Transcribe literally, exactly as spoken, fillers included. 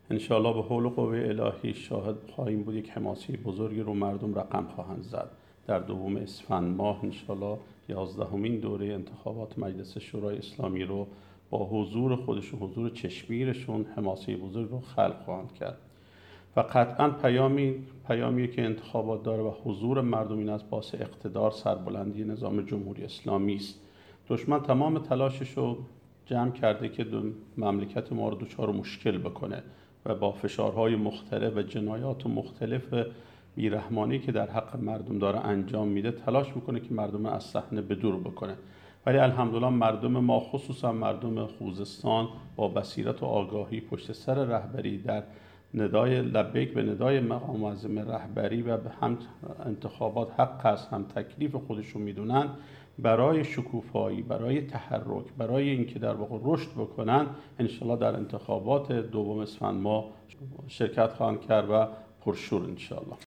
انشاءالله به حول و قوه الهی شاهد خواهیم بود یک حماسی بزرگی رو مردم رقم خواهند زد. در دوم اسفند ماه انشاءالله یازدهمین دوره انتخابات مجلس شورای اسلامی رو با حضور خودشون، حضور چشمگیرشون، حماسی بزرگ رو خلق خواهند کرد و قطعاً پیامی پیامی که انتخابات داره و حضور مردم این است باعث اقتدار، سربلندی نظام جمهوری اسلامی است. دشمن تمام تلاشش رو جمع کرده که مملکت ما رو دچار مشکل بکنه و با فشارهای مختلف و جنایات مختلف بیرحمانی که در حق مردم داره انجام میده تلاش میکنه که مردم از صحنه بدور بکنه. ولی الحمدلله مردم ما، خصوصا مردم خوزستان، با بصیرت و آگاهی پشت سر رهبری در ندای لبیک به ندای مقام معظم رهبری و به هم انتخابات حق است، هم تکلیف خودشون میدونن، برای شکوفایی، برای تحرک، برای اینکه در واقع رشد بکنن انشالله در انتخابات دوم اسفند ماه شرکت خواهند کرد و پرشور انشالله.